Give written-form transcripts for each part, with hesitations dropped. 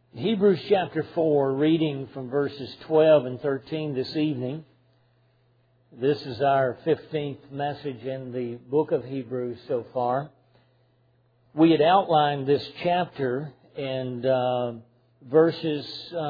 Hebrews chapter 4, reading from verses 12 and 13 this evening. This is our 15th message in the book of Hebrews so far. We had outlined this chapter and verses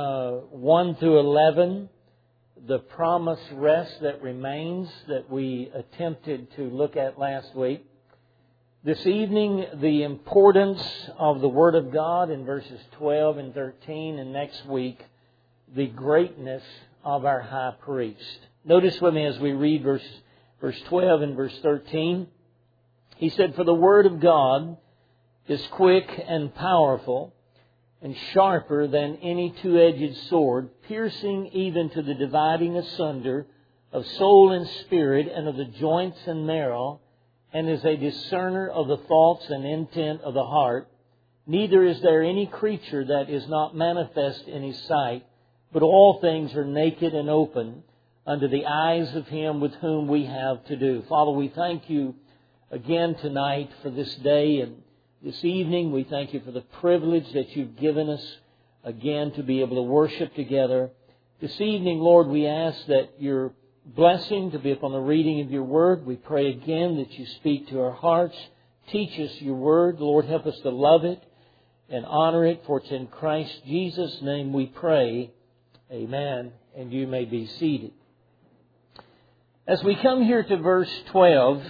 1 through 11, the promised rest that remains that we attempted to look at last week. This evening, the importance of the Word of God in verses 12 and 13, and next week, the greatness of our high priest. Notice with me as we read verse 12 and verse 13. He said, "For the Word of God is quick and powerful and sharper than any two-edged sword, piercing even to the dividing asunder of soul and spirit and of the joints and marrow, and is a discerner of the thoughts and intent of the heart. Neither is there any creature that is not manifest in His sight, but all things are naked and open under the eyes of Him with whom we have to do." Father, we thank You again tonight for this day and this evening. We thank You for the privilege that You've given us again to be able to worship together. This evening, Lord, we ask that Your blessing to be upon the reading of Your Word. We pray again that You speak to our hearts. Teach us Your Word. Lord, help us to love it and honor it, for it's in Christ Jesus' name we pray. Amen. And you may be seated. As we come here to verse 12,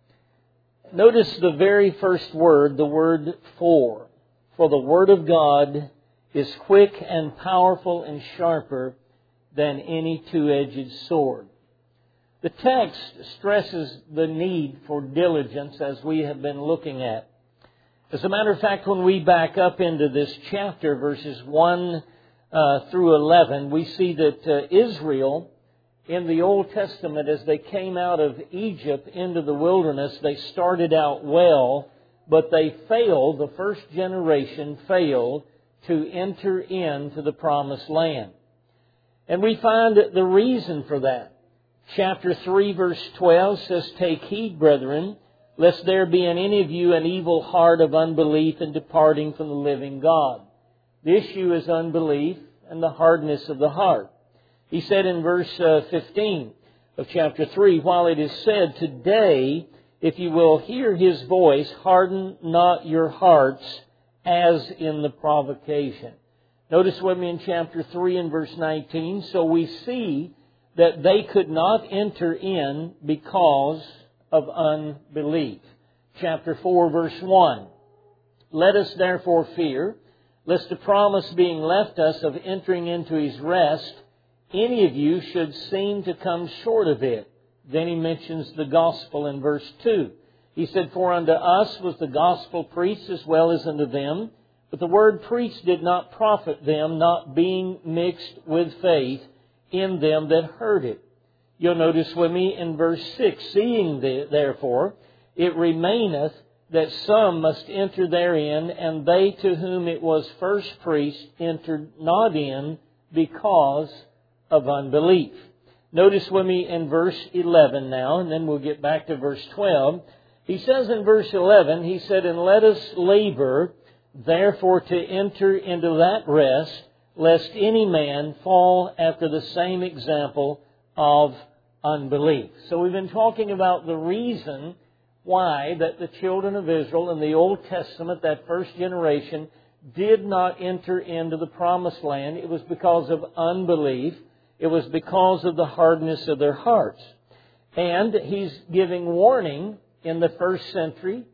notice the very first word, the word "for." "For the Word of God is quick and powerful and sharper than any two-edged sword." The text stresses the need for diligence as we have been looking at. As a matter of fact, when we back up into this chapter, verses 1 through 11, we see that Israel in the Old Testament, as they came out of Egypt into the wilderness, they started out well, but they failed, the first generation failed to enter into the promised land. And we find the reason for that. Chapter 3, verse 12 says, "Take heed, brethren, lest there be in any of you an evil heart of unbelief in departing from the living God." The issue is unbelief and the hardness of the heart. He said in verse 15 of chapter 3, "While it is said, today, if you will hear His voice, harden not your hearts as in the provocation." Notice with me in chapter 3 and verse 19, "So we see that they could not enter in because of unbelief." Chapter 4, verse 1. "Let us therefore fear, lest the promise being left us of entering into His rest, any of you should seem to come short of it." Then he mentions the gospel in verse 2. He said, "For unto us was the gospel preached as well as unto them, but the word preached did not profit them, not being mixed with faith in them that heard it." You'll notice with me in verse 6, "Seeing therefore it remaineth that some must enter therein, and they to whom it was first preached entered not in because of unbelief." Notice with me in verse 11 now, and then we'll get back to verse 12. He says in verse 11, he said, "And let us labor therefore to enter into that rest, lest any man fall after the same example of unbelief." So we've been talking about the reason why that the children of Israel in the Old Testament, that first generation, did not enter into the promised land. It was because of unbelief. It was because of the hardness of their hearts. And he's giving warning in the first century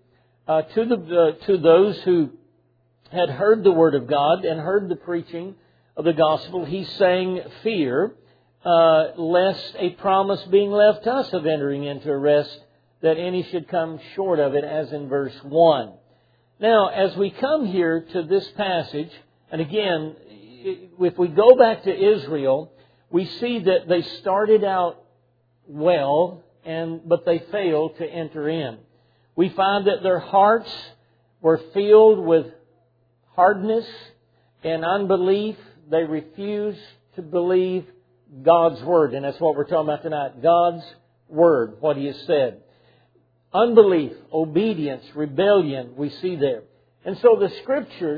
to those who had heard the Word of God and heard the preaching of the gospel. He's saying, "Fear, lest a promise being left us of entering into a rest, that any should come short of it," as in verse 1. Now, as we come here to this passage, and again, if we go back to Israel, we see that they started out well, but they failed to enter in. We find that their hearts were filled with hardness and unbelief. They refused to believe God's Word. And that's what we're talking about tonight. God's Word, what He has said. Unbelief, obedience, rebellion, we see there. And so the Scriptures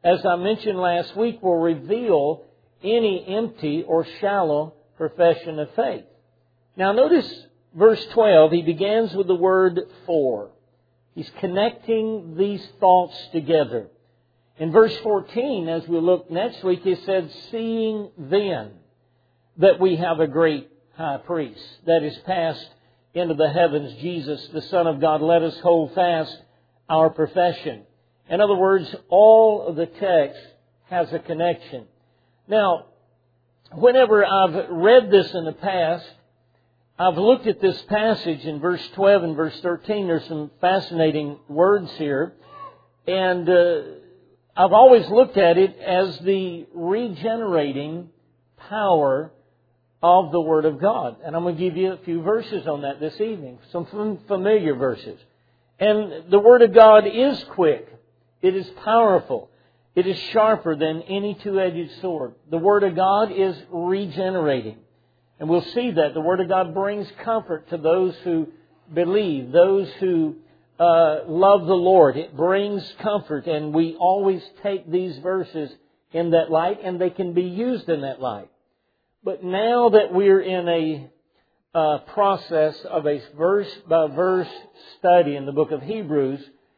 as I mentioned last week, will reveal any empty or shallow profession of faith. Now notice verse 12, he begins with the word for. He's connecting these thoughts together. In verse 14, as we look next week, he said, seeing then that we have a great high priest that is passed into the heavens, Jesus, the Son of God, let us hold fast our profession. In other words, all of the text has a connection. Now, whenever I've read this in the past, I've looked at this passage in verse 12 and verse 13. There's some fascinating words here. And I've always looked at it as the regenerating power of the Word of God. And I'm going to give you a few verses on that this evening, some familiar verses. And the Word of God is quick. It is powerful. It is sharper than any two-edged sword. The Word of God is regenerating. And we'll see that the Word of God brings comfort to those who believe, those who love the Lord. It brings comfort, and we always take these verses in that light, and they can be used in that light. But now that we're in a process of a verse-by-verse study in the book of Hebrews,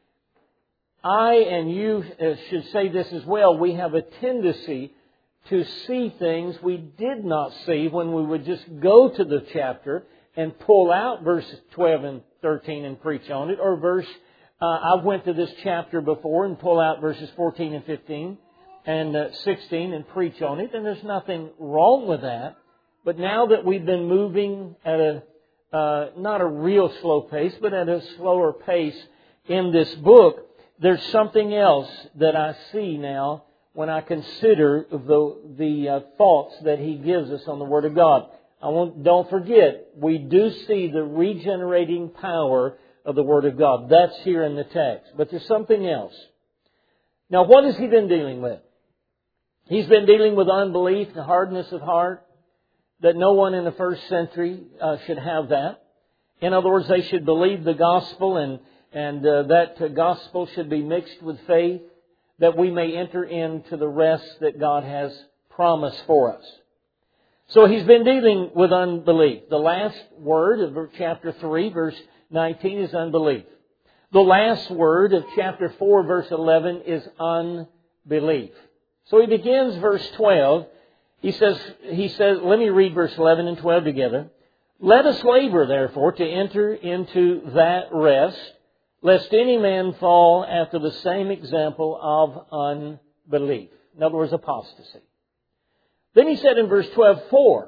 I and you should say this as well. We have a tendency to see things we did not see when we would just go to the chapter and pull out verses 12 and 13 and preach on it. Or I went to this chapter before and pull out verses 14 and 15 and 16 and preach on it. And there's nothing wrong with that. But now that we've been moving at not a real slow pace, but at a slower pace in this book, there's something else that I see now when I consider the thoughts that he gives us on the Word of God. Don't forget, we do see the regenerating power of the Word of God. That's here in the text. But there's something else. Now, what has he been dealing with? He's been dealing with unbelief, the hardness of heart, that no one in the first century should have that. In other words, they should believe the gospel and that gospel should be mixed with faith, that we may enter into the rest that God has promised for us. So he's been dealing with unbelief. The last word of chapter 3, verse 19 is unbelief. The last word of chapter 4, verse 11 is unbelief. So he begins verse 12. He says, let me read verse 11 and 12 together. Let us labor, therefore, to enter into that rest, lest any man fall after the same example of unbelief. In other words, apostasy. Then he said in verse 12, for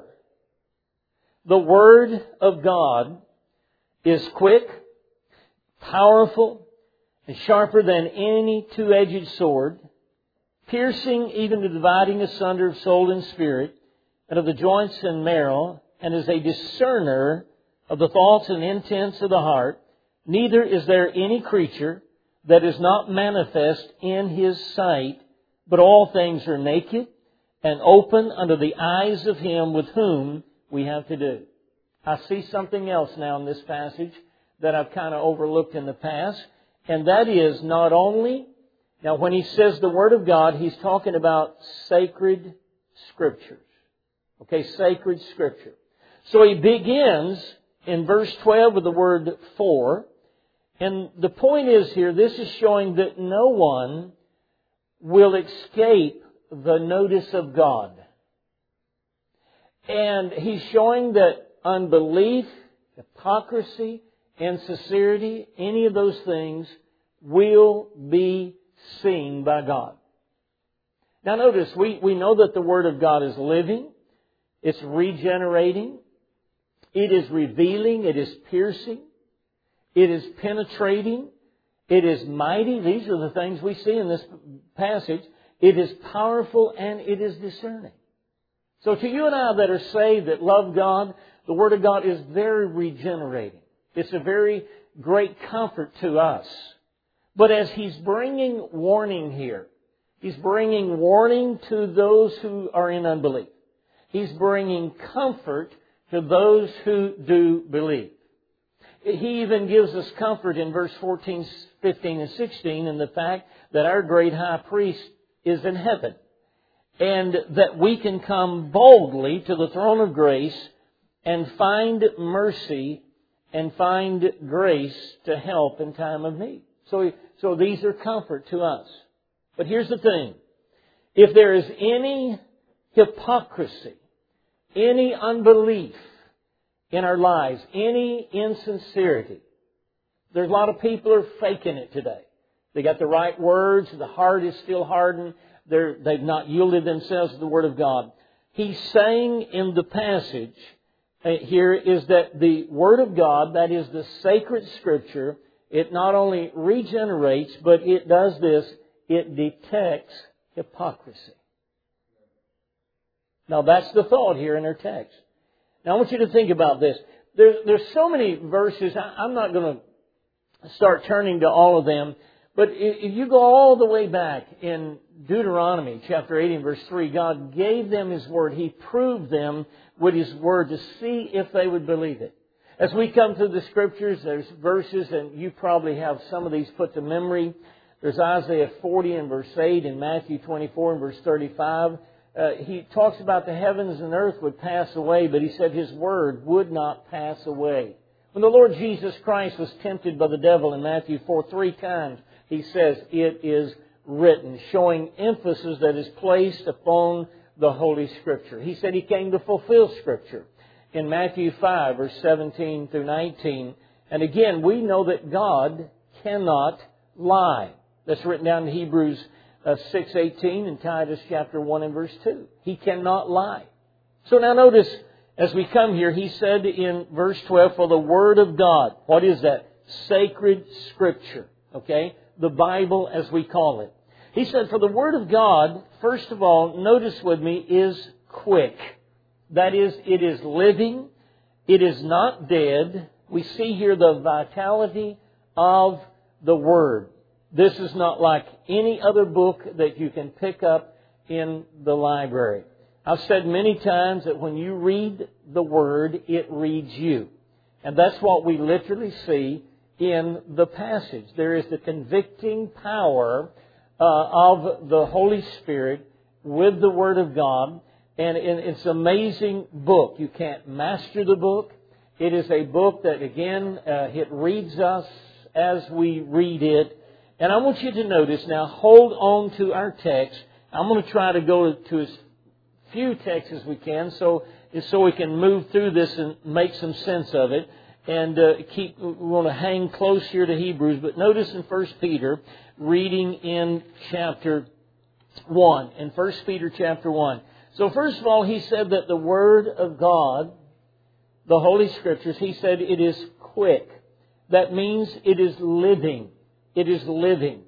the Word of God is quick, powerful, and sharper than any two-edged sword, piercing even to dividing asunder of soul and spirit, and of the joints and marrow, and is a discerner of the thoughts and intents of the heart. Neither is there any creature that is not manifest in His sight, but all things are naked and open under the eyes of Him with whom we have to do. I see something else now in this passage that I've kind of overlooked in the past, and that is not only, now when he says the Word of God, he's talking about sacred Scriptures. Okay, sacred Scripture. So he begins in verse 12 with the word for. And the point is here, this is showing that no one will escape the notice of God. And he's showing that unbelief, hypocrisy, insincerity, any of those things will be seen by God. Now notice, we know that the Word of God is living, it's regenerating, it is revealing, it is piercing, it is penetrating, it is mighty. These are the things we see in this passage. It is powerful and it is discerning. So to you and I that are saved, that love God, the Word of God is very regenerating. It's a very great comfort to us. But as He's bringing warning here, He's bringing warning to those who are in unbelief. He's bringing comfort to those who do believe. He even gives us comfort in verse 14, 15, and 16 in the fact that our great high priest is in heaven. And that we can come boldly to the throne of grace and find mercy and find grace to help in time of need. So these are comfort to us. But here's the thing. If there is any hypocrisy, any unbelief in our lives, any insincerity, there's a lot of people who are faking it today. They got the right words, the heart is still hardened, they've not yielded themselves to the Word of God. He's saying in the passage here is that the Word of God, that is the sacred Scripture, it not only regenerates, but it does this, it detects hypocrisy. Now that's the thought here in our text. Now I want you to think about this. There's so many verses, I'm not going to start turning to all of them, but if you go all the way back in Deuteronomy chapter 18 verse 3, God gave them His Word. He proved them with His Word to see if they would believe it. As we come through the Scriptures, there's verses, and you probably have some of these put to memory. There's Isaiah 40 and verse 8 and Matthew 24 and verse 35. He talks about the heavens and earth would pass away, but He said His Word would not pass away. When the Lord Jesus Christ was tempted by the devil in Matthew 4 3 times, He says, it is written, showing emphasis that is placed upon the Holy Scripture. He said He came to fulfill Scripture in Matthew 5, verse 17 through 19. And again, we know that God cannot lie. That's written down in Hebrews 6:18 and Titus chapter 1 and verse 2. He cannot lie. So now notice, as we come here, He said in verse 12, for the Word of God. What is that? Sacred Scripture. Okay? The Bible as we call it. He said, for the Word of God, first of all, notice with me, is quick. That is, it is living. It is not dead. We see here the vitality of the Word. This is not like any other book that you can pick up in the library. I've said many times that when you read the Word, it reads you. And that's what we literally see in the passage. There is the convicting power of the Holy Spirit with the Word of God. And it's an amazing book. You can't master the book. It is a book that, again, it reads us as we read it. And I want you to notice now, hold on to our text. I'm going to try to go to as few texts as we can so we can move through this and make some sense of it. And we want to hang close here to Hebrews. But notice in 1 Peter, reading in chapter 1. In 1 Peter chapter 1. So first of all, he said that the Word of God, the Holy Scriptures, he said it is quick. That means it is living. It is living.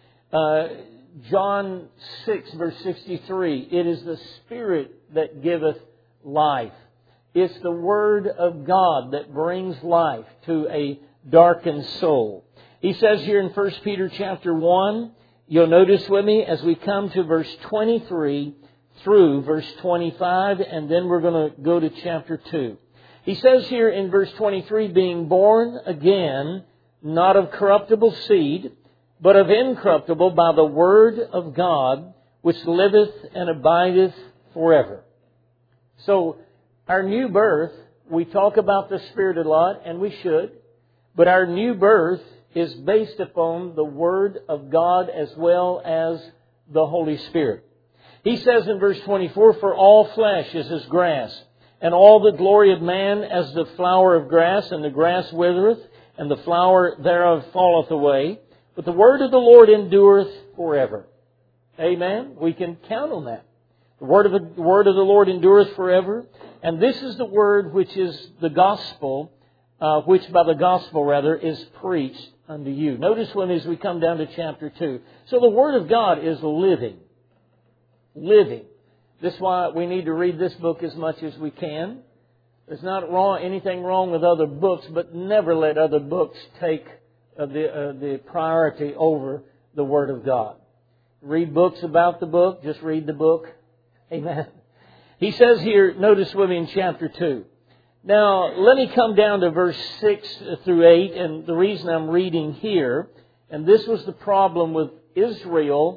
John 6, verse 63, it is the Spirit that giveth life. It's the Word of God that brings life to a darkened soul. He says here in 1 Peter chapter 1, you'll notice with me as we come to verse 23 through verse 25, and then we're going to go to chapter 2. He says here in verse 23, being born again, not of corruptible seed, but of incorruptible by the Word of God, which liveth and abideth forever. So, our new birth, we talk about the Spirit a lot, and we should, but our new birth is based upon the Word of God as well as the Holy Spirit. He says in verse 24, for all flesh is as grass, and all the glory of man as the flower of grass, and the grass withereth, and the flower thereof falleth away. But the word of the Lord endureth forever. Amen? We can count on that. The word of the Lord endureth forever. And this is the word which is the gospel, which by the gospel rather is preached unto you. Notice when as we come down to chapter 2. So the Word of God is living. Living. This is why we need to read this book as much as we can. There's not anything wrong with other books, but never let other books take the priority over the Word of God. Read books about the book, just read the book. Amen. He says here, notice with me in chapter 2. Now, let me come down to verse 6 through 8, and the reason I'm reading here, and this was the problem with Israel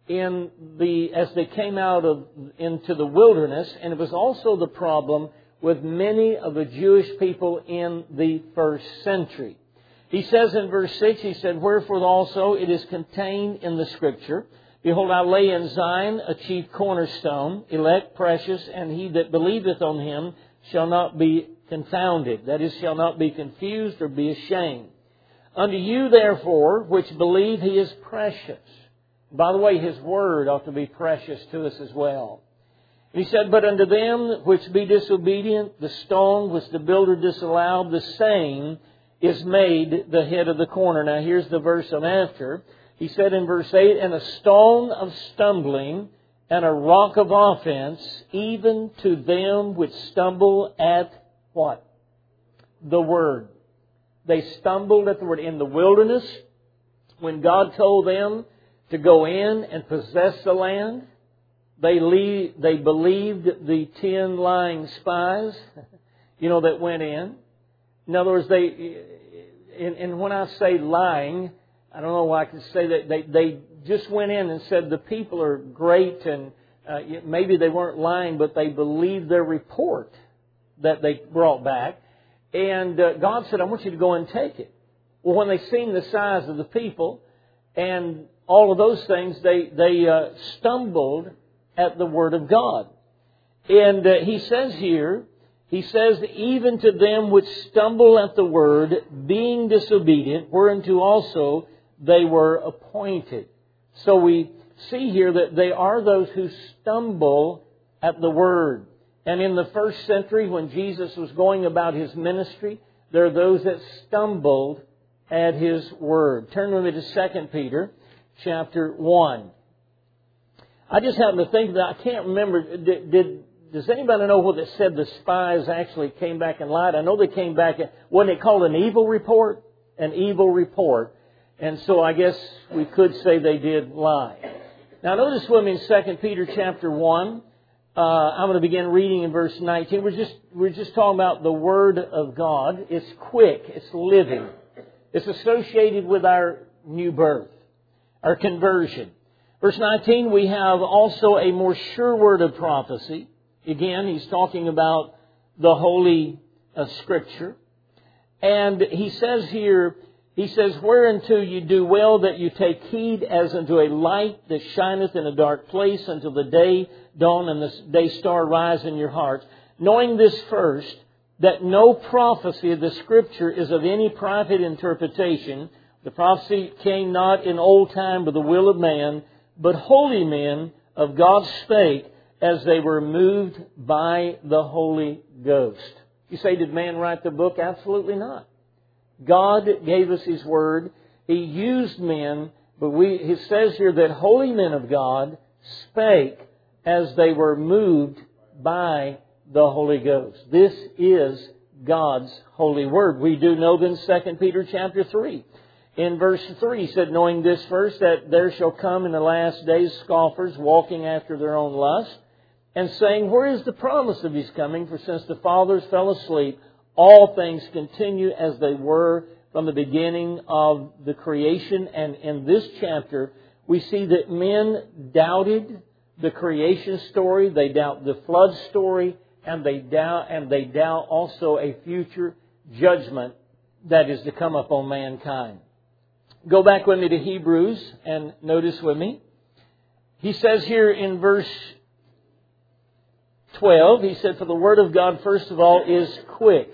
as they came into the wilderness, and it was also the problem with many of the Jewish people in the first century. He says in verse 6, he said, "Wherefore also it is contained in the Scripture, Behold, I lay in Zion a chief cornerstone, elect, precious, and he that believeth on him shall not be confounded." That is, shall not be confused or be ashamed. "Unto you, therefore, which believe, he is precious." By the way, His Word ought to be precious to us as well. He said, "But unto them which be disobedient, the stone which the builder disallowed, the same is made the head of the corner." Now here's the verse I'm after. He said in verse 8, "And a stone of stumbling and a rock of offense, even to them which stumble at" what? "The Word." They stumbled at the Word. In the wilderness, when God told them to go in and possess the land, they believed the 10 lying spies, that went in. In other words, and when I say lying, I don't know why I can say that. They just went in and said the people are great, and maybe they weren't lying, but they believed their report that they brought back. And God said, "I want you to go and take it." Well, when they seen the size of the people and all of those things, they stumbled at the Word of God. And he says here, "Even to them which stumble at the Word, being disobedient, whereunto also they were appointed." So we see here that they are those who stumble at the Word. And in the first century, when Jesus was going about His ministry, there are those that stumbled at His Word. Turn with me to 2 Peter chapter 1. I just happen to think that I can't remember, does anybody know what it said the spies actually came back and lied? I know they came back, wasn't it called an evil report? An evil report. And so I guess we could say they did lie. Now notice with me in 2 Peter chapter 1. I'm going to begin reading in verse 19. We're just talking about the Word of God. It's quick. It's living. It's associated with our new birth, our conversion. Verse 19, we have also a more sure word of prophecy. Again, he's talking about the Holy Scripture. And he says here, "Whereunto you do well that you take heed as unto a light that shineth in a dark place until the day dawn and the day star rise in your hearts. Knowing this first, that no prophecy of the Scripture is of any private interpretation. The prophecy came not in old time by the will of man, but holy men of God spake as they were moved by the Holy Ghost." You say, did man write the book? Absolutely not. God gave us His Word. He used men, but it says here that holy men of God spake as they were moved by the Holy Ghost. This is God's holy Word. We do know then 2 Peter chapter 3. In verse 3, he said, "Knowing this first, that there shall come in the last days scoffers, walking after their own lust, and saying, Where is the promise of His coming? For since the fathers fell asleep, all things continue as they were from the beginning of the creation." And in this chapter, we see that men doubted the creation story, they doubt the flood story, and they doubt also a future judgment that is to come upon mankind. Go back with me to Hebrews and notice with me. He says here in verse 12, he said, "For the Word of God, first of all, is quick."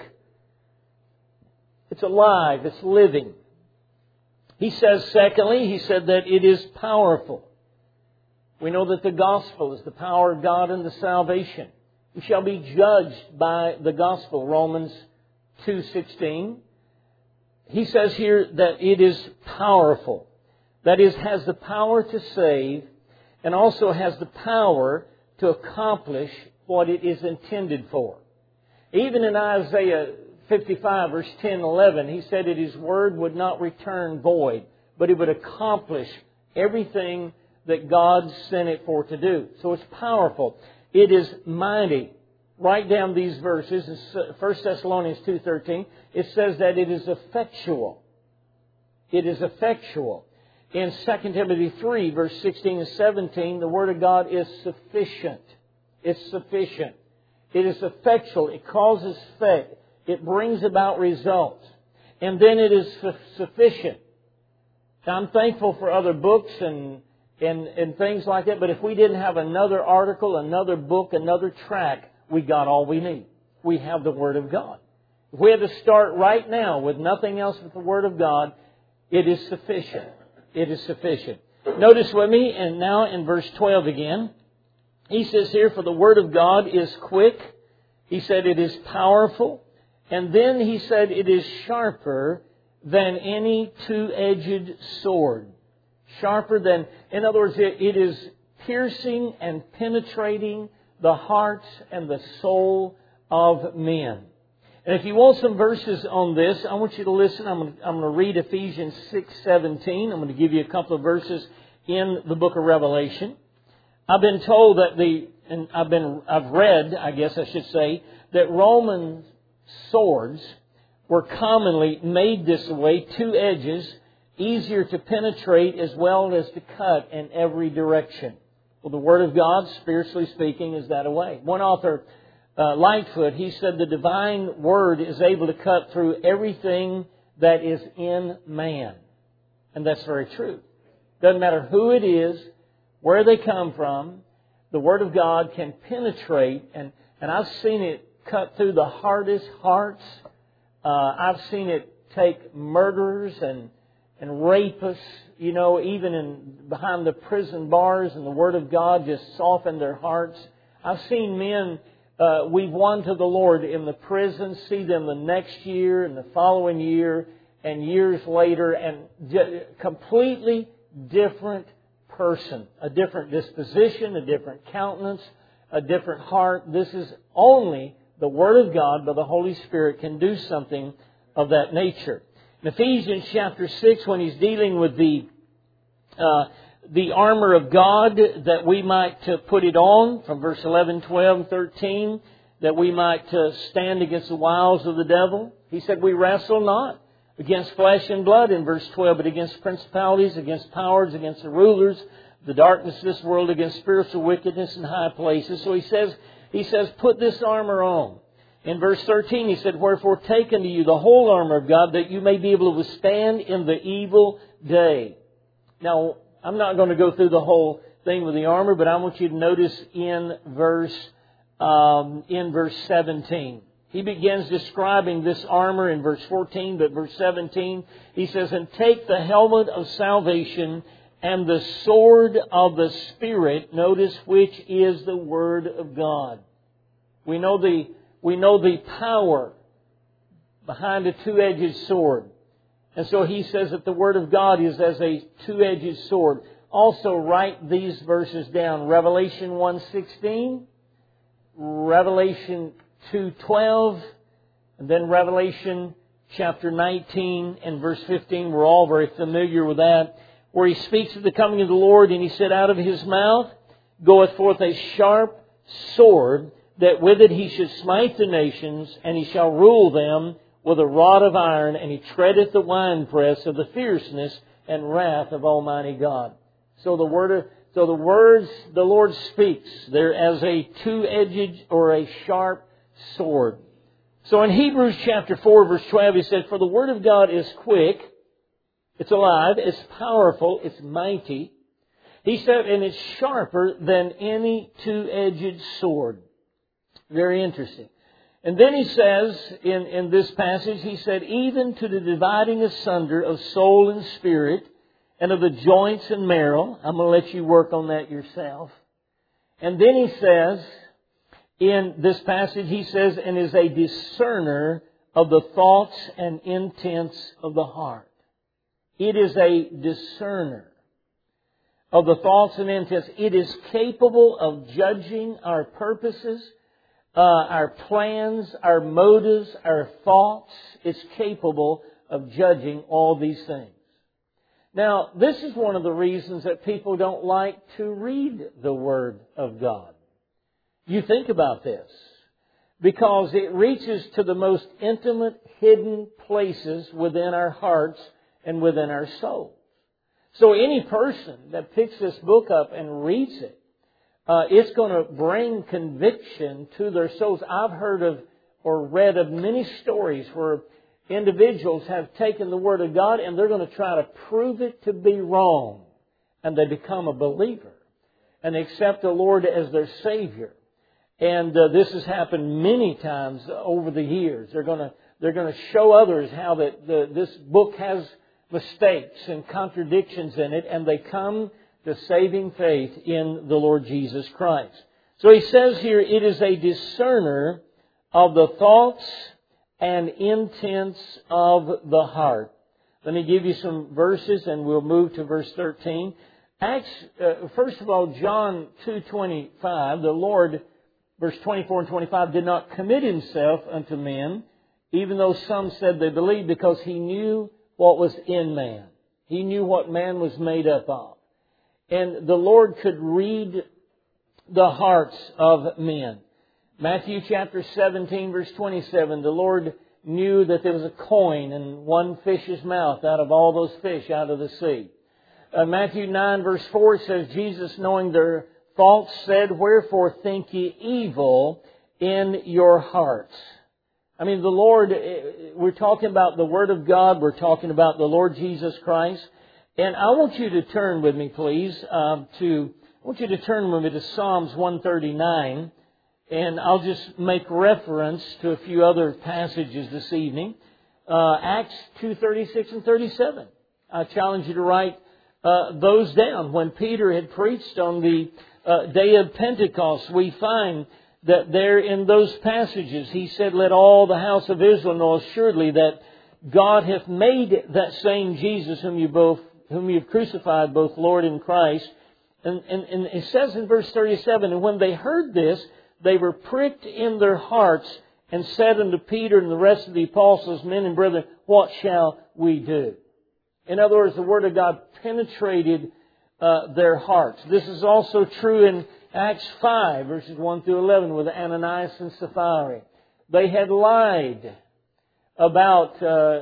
It's alive. It's living. He says, secondly, he said that it is powerful. We know that the gospel is the power of God unto salvation. We shall be judged by the gospel, Romans 2:16. He says here that it is powerful. That is, has the power to save and also has the power to accomplish what it is intended for. Even in Isaiah 55, verse 10 and 11, he said that His Word would not return void, but it would accomplish everything that God sent it for to do. So it's powerful. It is mighty. Write down these verses. In 1 Thessalonians 2:13, it says that it is effectual. It is effectual. In 2 Timothy 3, verse 16 and 17, the Word of God is sufficient. It's sufficient. It is effectual. It causes effect. It brings about results. And then it is sufficient. Now, I'm thankful for other books and things like that, but if we didn't have another article, another book, another tract, we got all we need. We have the Word of God. If we had to start right now with nothing else but the Word of God, it is sufficient. It is sufficient. Notice with me, and now in verse 12 again, he says here, for the Word of God is quick. He said it is powerful. And then he said it is sharper than any two-edged sword. Sharper than, in other words, it is piercing and penetrating the hearts and the soul of men. And if you want some verses on this, I want you to listen. I'm going to read Ephesians 6:17. I'm going to give you a couple of verses in the book of Revelation. I've been told that I've read, I guess I should say, that Roman swords were commonly made this way, two edges, easier to penetrate as well as to cut in every direction. Well, the Word of God, spiritually speaking, is that way. One author, Lightfoot, he said the divine Word is able to cut through everything that is in man. And that's very true. Doesn't matter who it is, where they come from, the Word of God can penetrate, and I've seen it cut through the hardest hearts. I've seen it take murderers and rapists, even behind the prison bars, and the Word of God just soften their hearts. I've seen men we've won to the Lord in the prison, see them the next year and the following year and years later, and completely different person, a different disposition, a different countenance, a different heart. This is only the Word of God by the Holy Spirit can do something of that nature. In Ephesians chapter 6, when he's dealing with the armor of God, that we might put it on, from verse 11, 12, and 13, that we might stand against the wiles of the devil. He said, we wrestle not against flesh and blood, in verse 12, but against principalities, against powers, against the rulers, the darkness of this world, against spiritual wickedness in high places. So he says, put this armor on. In verse 13, he said, wherefore take unto you the whole armor of God, that you may be able to withstand in the evil day. Now, I'm not going to go through the whole thing with the armor, but I want you to notice in verse 17. He begins describing this armor in verse 14, but verse 17, he says, and take the helmet of salvation and the sword of the Spirit, notice, which is the Word of God. We know the power behind a two-edged sword. And so he says that the Word of God is as a two-edged sword. Also write these verses down. Revelation 1:16, Revelation 2:12, and then Revelation chapter 19 and verse 15. We're all very familiar with that, where he speaks of the coming of the Lord, and he said, out of his mouth goeth forth a sharp sword, that with it he should smite the nations, and he shall rule them with a rod of iron, and he treadeth the winepress of the fierceness and wrath of Almighty God. So the words the Lord speaks, they're as a two-edged or a sharp sword. So in Hebrews chapter 4, verse 12, he said, for the Word of God is quick, it's alive, it's powerful, it's mighty. He said, and it's sharper than any two-edged sword. Very interesting. And then he says, in this passage, he said, even to the dividing asunder of soul and spirit, and of the joints and marrow. I'm going to let you work on that yourself. And then he says, in this passage, he says, and is a discerner of the thoughts and intents of the heart. It is a discerner of the thoughts and intents. It is capable of judging our purposes, our plans, our motives, our thoughts. It's capable of judging all these things. Now, this is one of the reasons that people don't like to read the Word of God. You think about this. Because it reaches to the most intimate, hidden places within our hearts and within our souls. So any person that picks this book up and reads it, it's going to bring conviction to their souls. I've heard of or read of many stories where individuals have taken the Word of God and they're going to try to prove it to be wrong. And they become a believer. And they accept the Lord as their Savior. And this has happened many times over the years. They're going to show others how that this book has mistakes and contradictions in it, and they come to saving faith in the Lord Jesus Christ. So he says here, it is a discerner of the thoughts and intents of the heart. Let me give you some verses, and we'll move to verse 13. First of all, John 2:25, the Lord, verse 24 and 25, did not commit Himself unto men, even though some said they believed, because He knew what was in man. He knew what man was made up of. And the Lord could read the hearts of men. Matthew chapter 17, verse 27, the Lord knew that there was a coin in one fish's mouth out of all those fish out of the sea. Matthew 9, verse 4 says, Jesus, knowing their thoughts, said, wherefore think ye evil in your hearts? I mean, the Lord, we're talking about the Word of God. We're talking about the Lord Jesus Christ. And I want you to turn with me, please, to Psalms 139. And I'll just make reference to a few other passages this evening. Acts 2:36 and 37. I challenge you to write those down. When Peter had preached on the day of Pentecost, we find that there in those passages, he said, let all the house of Israel know assuredly that God hath made that same Jesus whom you have crucified, both Lord and Christ. And it says in verse 37, and when they heard this, they were pricked in their hearts and said unto Peter and the rest of the apostles, men and brethren, what shall we do? In other words, the Word of God penetrated their hearts. This is also true in Acts 5, verses 1 through 11, with Ananias and Sapphira. They had lied about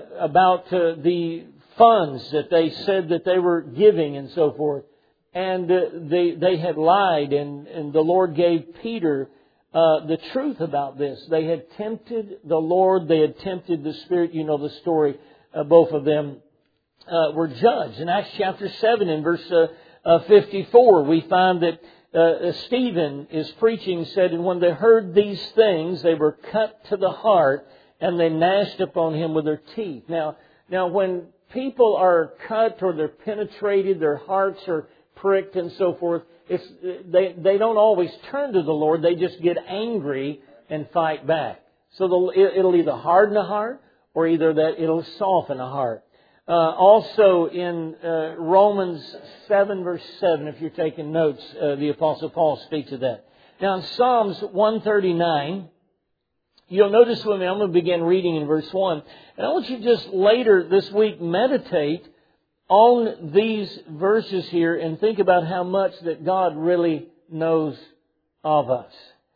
the funds that they said that they were giving and so forth. And they had lied, and the Lord gave Peter the truth about this. They had tempted the Lord. They had tempted the Spirit. You know the story. Both of them were judged. In Acts chapter 7 and verse 54, we find that Stephen is preaching, said, and when they heard these things, they were cut to the heart, and they gnashed upon him with their teeth. Now when people are cut or they're penetrated, their hearts are pricked and so forth, they don't always turn to the Lord. They just get angry and fight back. So it'll either harden a heart or either that it'll soften a heart. Also in Romans 7 verse 7, if you're taking notes, the Apostle Paul speaks of that. Now in Psalms 139, you'll notice with me, I'm going to begin reading in verse 1. And I want you to just later this week meditate on these verses here and think about how much that God really knows of us.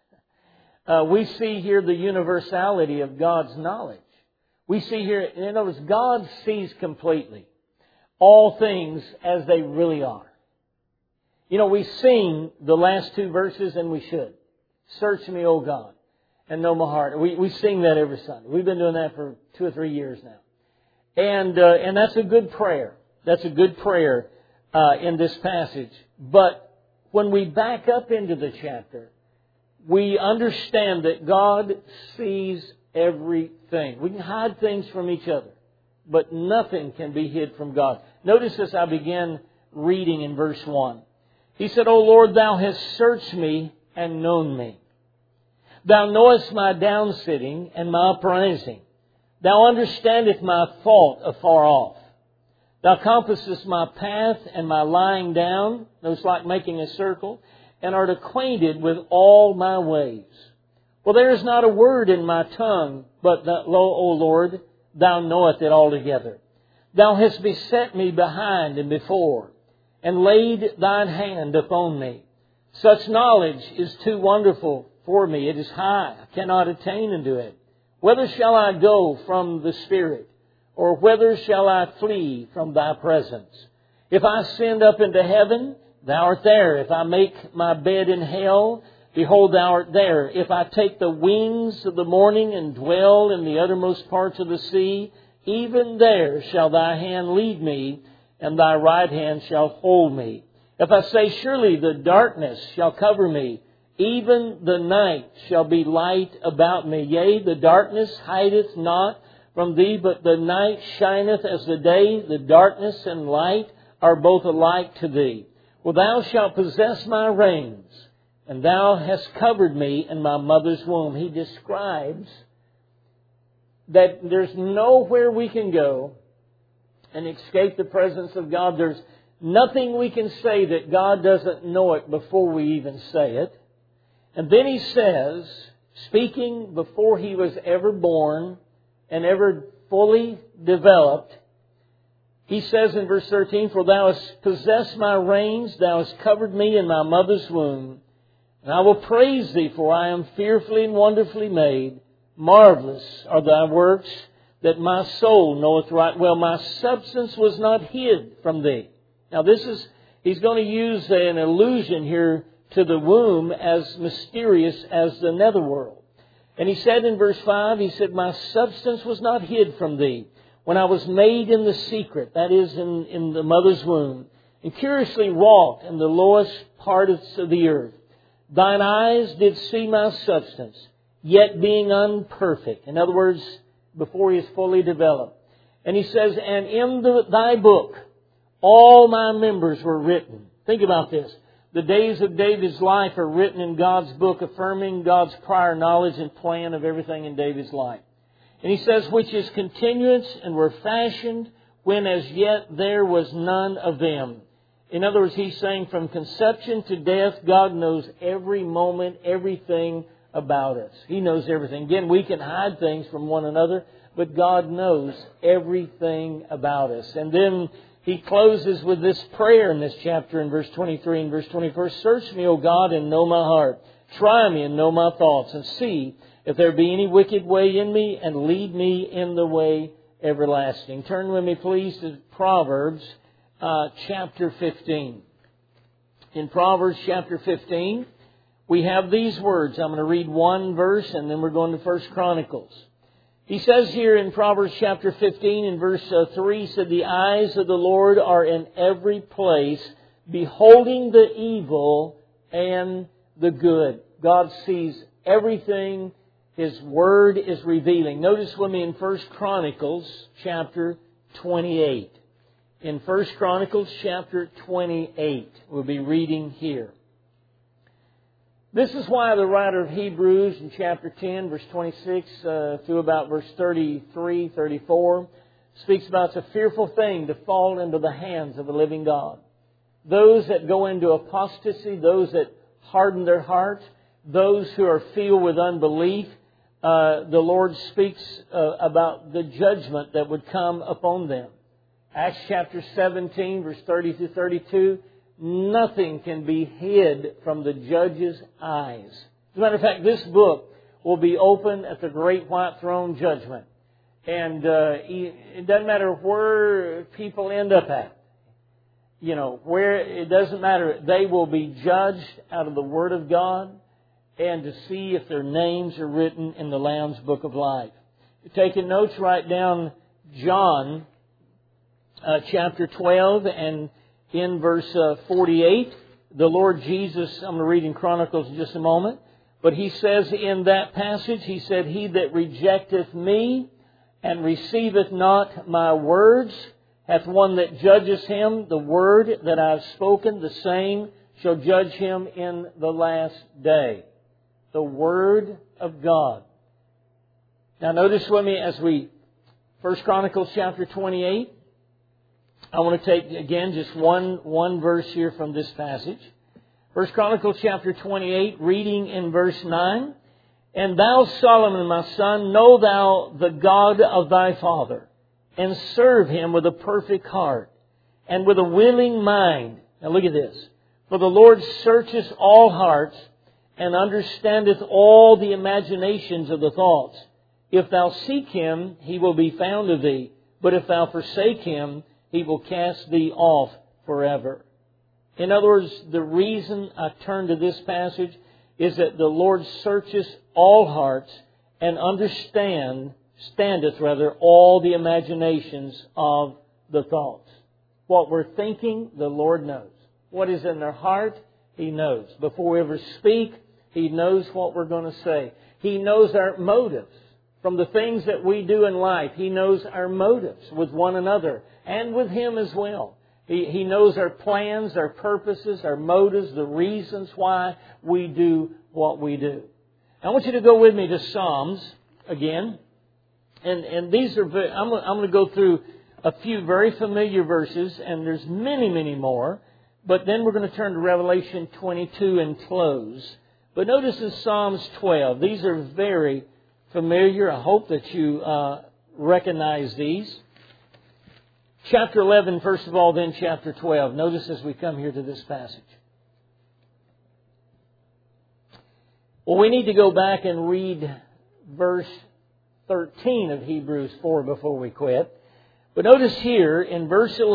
We see here the universality of God's knowledge. We see here, in other words, God sees completely all things as they really are. You know, we sing the last two verses, and we should. Search me, O God, and know my heart. We sing that every Sunday. We've been doing that for 2 or 3 years now. And that's a good prayer. That's a good prayer in this passage. But when we back up into the chapter, we understand that God sees everything. We can hide things from each other, but nothing can be hid from God. Notice as I begin reading in verse 1. He said, O Lord, Thou hast searched me and known me. Thou knowest my downsitting and my uprising. Thou understandest my thought afar off. Thou compassest my path and my lying down, those like making a circle, and art acquainted with all my ways. Well, there is not a word in my tongue, but that, lo, O Lord, Thou knowest it altogether. Thou hast beset me behind and before, and laid Thine hand upon me. Such knowledge is too wonderful for me. It is high. I cannot attain unto it. Whither shall I go from the Spirit? Or whither shall I flee from Thy presence? If I ascend up into heaven, Thou art there. If I make my bed in hell, behold, Thou art there. If I take the wings of the morning and dwell in the uttermost parts of the sea, even there shall Thy hand lead me, and Thy right hand shall hold me. If I say, surely the darkness shall cover me, even the night shall be light about me. Yea, the darkness hideth not from Thee, but the night shineth as the day. The darkness and light are both alike to Thee. Well, Thou shalt possess my reins, and Thou hast covered me in my mother's womb. He describes that there's nowhere we can go and escape the presence of God. There's nothing we can say that God doesn't know it before we even say it. And then He says, speaking before He was ever born and ever fully developed, He says in verse 13, for Thou hast possessed my reins, Thou hast covered me in my mother's womb. And I will praise Thee, for I am fearfully and wonderfully made. Marvelous are Thy works, that my soul knoweth right well. My substance was not hid from Thee. Now he's going to use an allusion here to the womb as mysterious as the netherworld. And he said in verse 5, he said, my substance was not hid from Thee when I was made in the secret, that is, in the mother's womb, and curiously wrought in the lowest parts of the earth. Thine eyes did see my substance, yet being unperfect. In other words, before he is fully developed. And he says, and in Thy book, all my members were written. Think about this. The days of David's life are written in God's book, affirming God's prior knowledge and plan of everything in David's life. And he says, which is continuance, and were fashioned when as yet there was none of them. In other words, he's saying from conception to death, God knows every moment, everything about us. He knows everything. Again, we can hide things from one another, but God knows everything about us. And then he closes with this prayer in this chapter in verse 23 and verse 24. Search me, O God, and know my heart. Try me and know my thoughts, and see if there be any wicked way in me, and lead me in the way everlasting. Turn with me, please, to Proverbs chapter 15. In Proverbs chapter 15, we have these words. I'm going to read one verse, and then we're going to 1 Chronicles. He says here in Proverbs chapter 15 in verse 3, he said, the eyes of the Lord are in every place, beholding the evil and the good. God sees everything His Word is revealing. Notice with me in 1 Chronicles chapter 28. In 1 Chronicles chapter 28, we'll be reading here. This is why the writer of Hebrews in chapter 10, verse 26 through about verse 33, 34, speaks about it's a fearful thing to fall into the hands of the living God. Those that go into apostasy, those that harden their hearts, those who are filled with unbelief, the Lord speaks about the judgment that would come upon them. Acts chapter 17, verse 30 through 32, nothing can be hid from the judge's eyes. As a matter of fact, this book will be open at the great white throne judgment. And it doesn't matter where people end up at. You know, where it doesn't matter. They will be judged out of the Word of God and to see if their names are written in the Lamb's Book of Life. If you're taking notes, write down John chapter 12 and in verse 48, the Lord Jesus, I'm going to read in Chronicles in just a moment, but He says in that passage, He said, He that rejecteth me and receiveth not my words hath one that judges him. The word that I have spoken, the same shall judge him in the last day. The Word of God. Now notice with me as we, 1 Chronicles chapter 28, I want to take again just one verse here from this passage. 1 Chronicles chapter 28, reading in verse 9. And thou, Solomon, my son, know thou the God of thy father, and serve Him with a perfect heart, and with a willing mind. Now look at this. For the Lord searcheth all hearts, and understandeth all the imaginations of the thoughts. If thou seek Him, He will be found of thee. But if thou forsake Him, He will cast thee off forever. In other words, the reason I turn to this passage is that the Lord searches all hearts and understandeth all the imaginations of the thoughts. What we're thinking, the Lord knows. What is in their heart, He knows. Before we ever speak, He knows what we're going to say. He knows our motives. From the things that we do in life, He knows our motives with one another and with Him as well. He knows our plans, our purposes, our motives, the reasons why we do what we do. I want you to go with me to Psalms again. And these are, I'm going to go through a few very familiar verses, and there's many, many more. But then we're going to turn to Revelation 22 and close. But notice in Psalms 12, these are very familiar. I hope that you recognize these. Chapter 11, first of all, then chapter 12. Notice as we come here to this passage. Well, we need to go back and read verse 13 of Hebrews 4 before we quit. But notice here in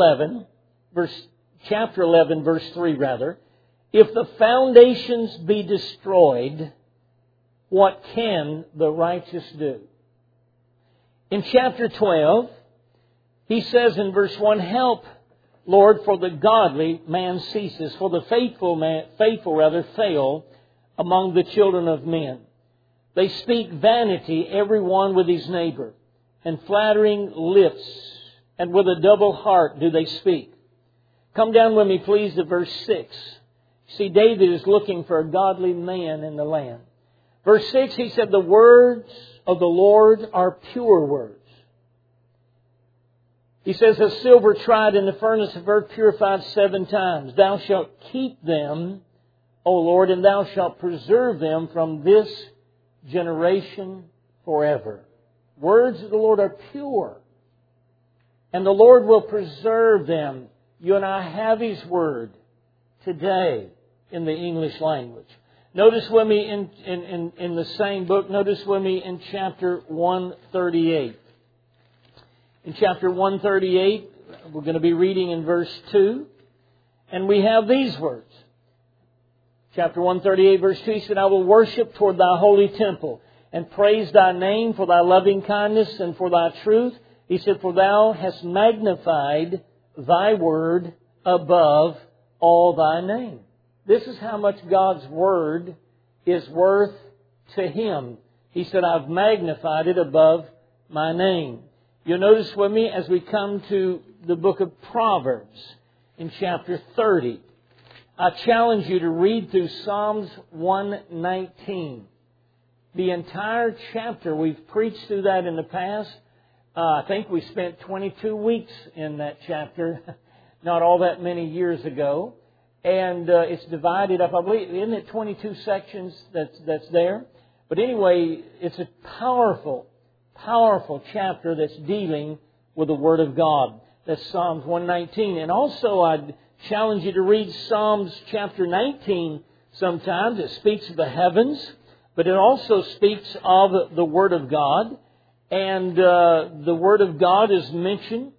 chapter 11, verse 3 rather, if the foundations be destroyed, what can the righteous do? In chapter 12, he says in verse 1, help, Lord, for the godly man ceases, for the faithful fail among the children of men. They speak vanity, every one with his neighbor, and flattering lips, and with a double heart do they speak. Come down with me, please, to verse 6. See, David is looking for a godly man in the land. Verse 6, he said, the words of the Lord are pure words. He says, as silver tried in the furnace of earth, purified 7 times. Thou shalt keep them, O Lord, and Thou shalt preserve them from this generation forever. Words of the Lord are pure, and the Lord will preserve them. You and I have His Word today in the English language. Notice with me in the same book, notice with me in chapter 138. In chapter 138, we're going to be reading in verse 2. And we have these words. Chapter 138, verse 2, he said, I will worship toward Thy holy temple and praise Thy name for Thy loving kindness and for Thy truth. He said, for Thou hast magnified Thy word above all Thy name. This is how much God's Word is worth to Him. He said, I've magnified it above my name. You'll notice with me as we come to the book of Proverbs in chapter 30. I challenge you to read through Psalms 119. The entire chapter, we've preached through that in the past. I think we spent 22 weeks in that chapter, not all that many years ago. And it's divided up, I believe, isn't it 22 sections that's there? But anyway, it's a powerful chapter that's dealing with the Word of God. That's Psalms 119. And also I'd challenge you to read Psalms chapter 19 sometimes. It speaks of the heavens, but it also speaks of the Word of God. And the Word of God is mentioned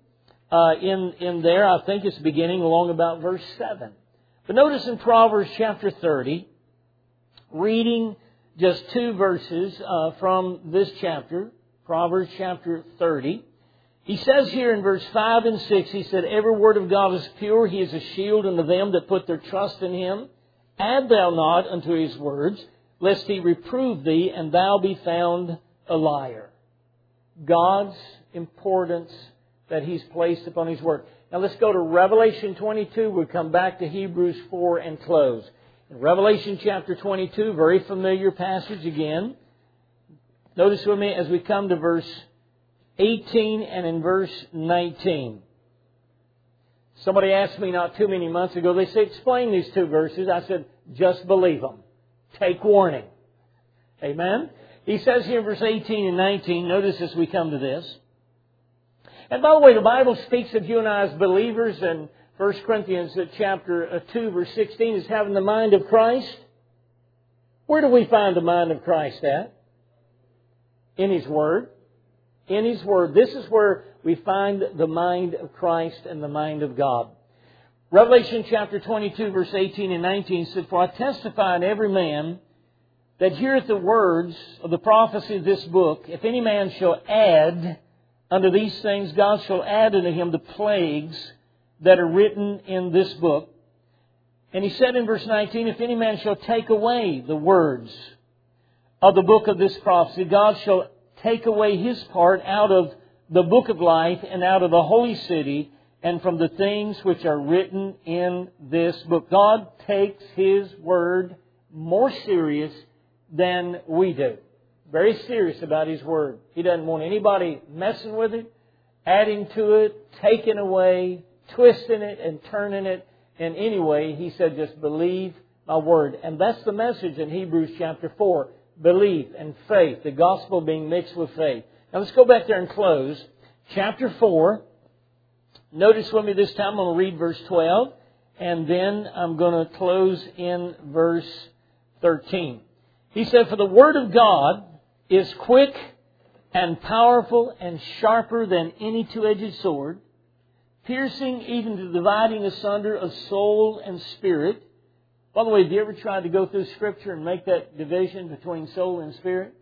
in there. I think it's beginning along about verse 7. But notice in Proverbs chapter 30, reading just 2 verses from this chapter, Proverbs chapter 30, he says here in verse 5 and 6, he said, every word of God is pure. He is a shield unto them that put their trust in Him. Add thou not unto His words, lest He reprove thee, and thou be found a liar. God's importance that He's placed upon His Word. Now let's go to Revelation 22. We'll come back to Hebrews 4 and close. In Revelation chapter 22, very familiar passage again. Notice with me as we come to verse 18 and in verse 19. Somebody asked me not too many months ago, they said, explain these 2 verses. I said, just believe them. Take warning. Amen? He says here in verse 18 and 19, notice as we come to this. And by the way, the Bible speaks of you and I as believers, and 1 Corinthians chapter 2, verse 16 is having the mind of Christ. Where do we find the mind of Christ at? In His Word. In His Word. This is where we find the mind of Christ and the mind of God. Revelation chapter 22, verse 18 and 19 said, "For I testify unto every man that heareth the words of the prophecy of this book, if any man shall add unto these things, God shall add unto him the plagues that are written in this book." And he said in verse 19, "If any man shall take away the words of the book of this prophecy, God shall take away his part out of the book of life and out of the holy city and from the things which are written in this book." God takes His Word more serious than we do. Very serious about His Word. He doesn't want anybody messing with it, adding to it, taking away, twisting it and turning it in any way. He said, just believe my Word. And that's the message in Hebrews chapter 4. Belief and faith. The gospel being mixed with faith. Now let's go back there and close. Chapter 4. Notice with me this time, I'm going to read verse 12. And then I'm going to close in verse 13. He said, "For the Word of God is quick and powerful and sharper than any two-edged sword, piercing even to dividing asunder of soul and spirit." By the way, have you ever tried to go through Scripture and make that division between soul and spirit?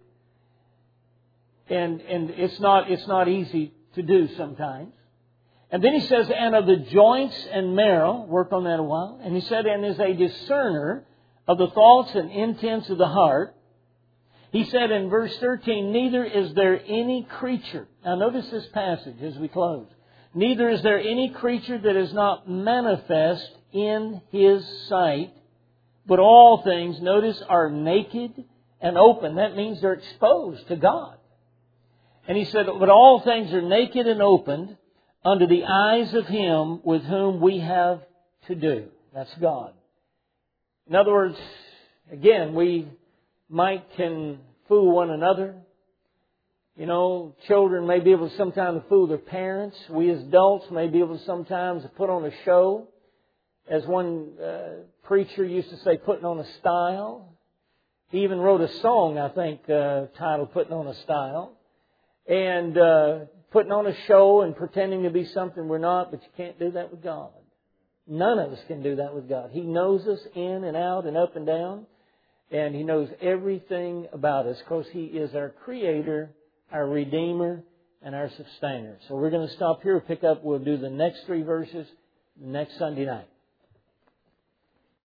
And it's not easy to do sometimes. And then he says, "And of the joints and marrow," work on that a while. And he said, "And is a discerner of the thoughts and intents of the heart." He said in verse 13, "Neither is there any creature." Now notice this passage as we close. "Neither is there any creature that is not manifest in His sight, but all things," notice, "are naked and open." That means they're exposed to God. And he said, "But all things are naked and opened unto the eyes of Him with whom we have to do." That's God. In other words, again, we can fool one another. You know, children may be able to sometimes fool their parents. We as adults may be able to sometimes put on a show. As one preacher used to say, putting on a style. He even wrote a song, I think, titled "Putting on a Style." And putting on a show and pretending to be something we're not, but you can't do that with God. None of us can do that with God. He knows us in and out and up and down. And He knows everything about us because He is our Creator, our Redeemer, and our Sustainer. So we're going to stop here. We'll do the next 3 verses next Sunday night.